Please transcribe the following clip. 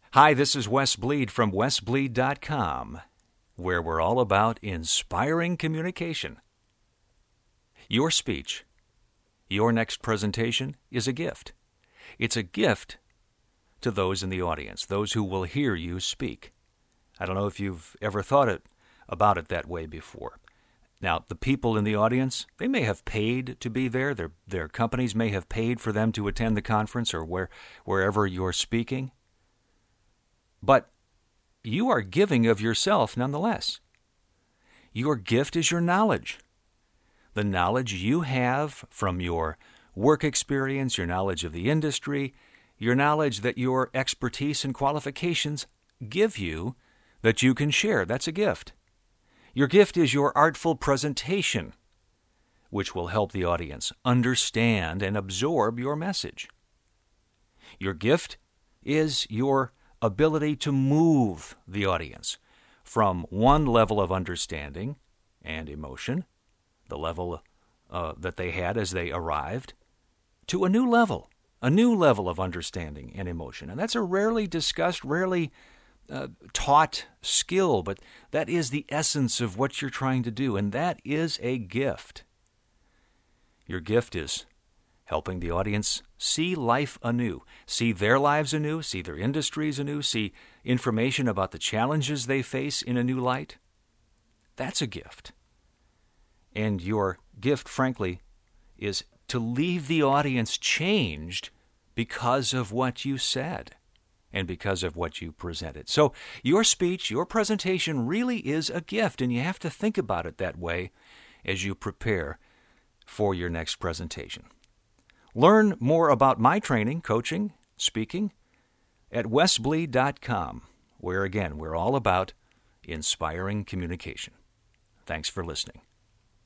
Hi, this is Wes Bleed from wesbleed.com, where we're all about inspiring communication. Your speech, your next presentation is a gift. It's a gift to those in the audience, those who will hear you speak. I don't know if you've ever thought about it that way before. Now, the people in the audience, they may have paid to be there. Their companies may have paid for them to attend the conference or wherever you're speaking. But you are giving of yourself nonetheless. Your gift is your knowledge. The knowledge you have from your work experience, your knowledge of the industry, your knowledge that your expertise and qualifications give you that you can share. That's a gift. Your gift is your artful presentation, which will help the audience understand and absorb your message. Your gift is your ability to move the audience from one level of understanding and emotion, the level that they had as they arrived, to a new level of understanding and emotion. And that's a rarely discussed, rarely taught skill, but that is the essence of what you're trying to do, and that is a gift. Your gift is helping the audience see life anew, see their lives anew, see their industries anew, see information about the challenges they face in a new light. That's a gift. And your gift, frankly, is to leave the audience changed because of what you said and because of what you presented. So your speech, your presentation really is a gift, and you have to think about it that way as you prepare for your next presentation. Learn more about my training, coaching, speaking at wesbleed.com, where, again, we're all about inspiring communication. Thanks for listening.